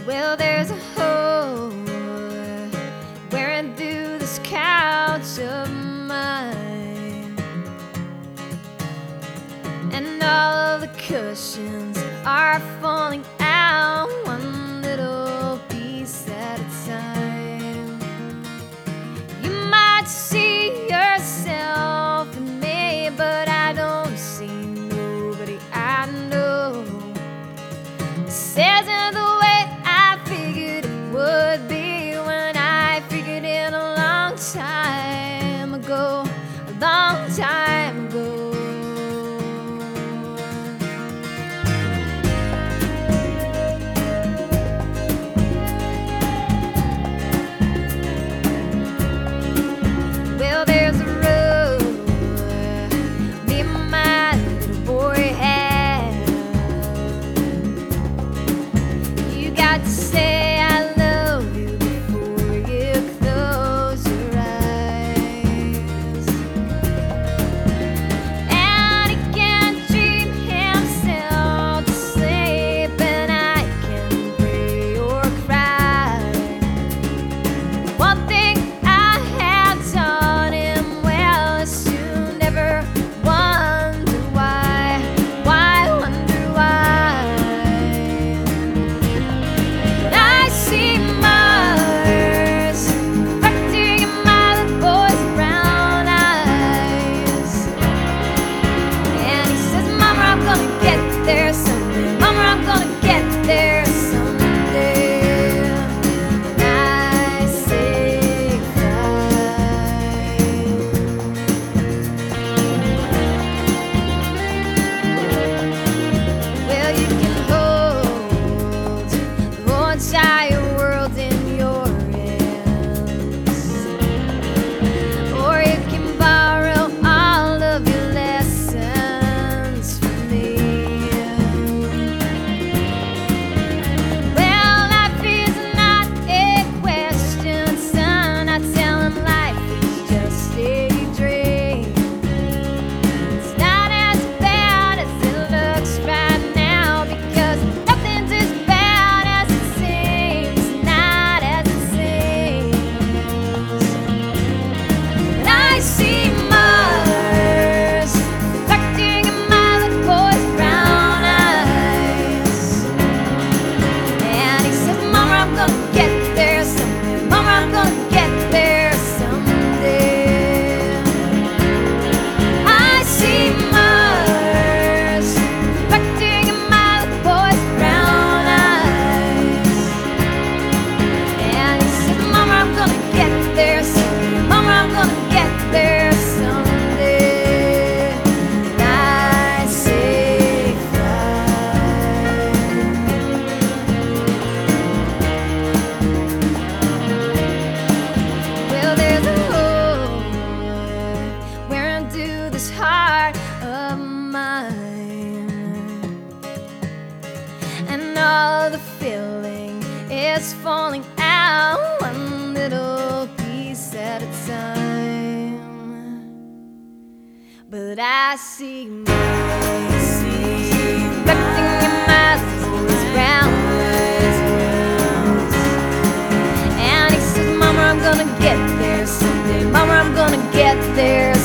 Well, there's a hole wearing through this couch of mine, and all of the cushions are falling out, one little piece at a time. You might see yourself in me, but I don't see nobody I know. This isn't the way I figured it would be when I figured it a long time ago, a long time ago. Well, there's a road me and my little boy had. You got to say I love you before you close your eyes. And he can't dream himself to sleep, and I can pray or cry. One thing I have taught him well is to never wonder why, wonder why. I see Mars reflecting in my little boy's brown eyes, and he says, "Mama, I'm gonna get there someday. Mama, I'm gonna get there someday." And I say, "Cry." Well, you can hold the whole entire world in your hands, or you can borrow all of your lessons from me. Well, life is not a question, son. I tell him life is just a dream. It's not as bad as it looks right now, because nothing's as bad as it seems, not as it seems. And I see Mars reflecting in my little boy's brown eyes, and he says, "Mama, I'm gonna get there someday. Mama, I'm gonna get there someday." I see Mars reflecting in my little boy's brown eyes, and he says, "Mama, I'm gonna get there someday. Mama, I'm gonna get there someday." And I say, "Cry." Well, there's a hole wearing through this heart of mine, and all the filling is falling out, one little piece at a time. But I see Mars reflecting in my little boy's brown eyes, and he says, "Mama, I'm gonna get there someday. Mama, I'm gonna get there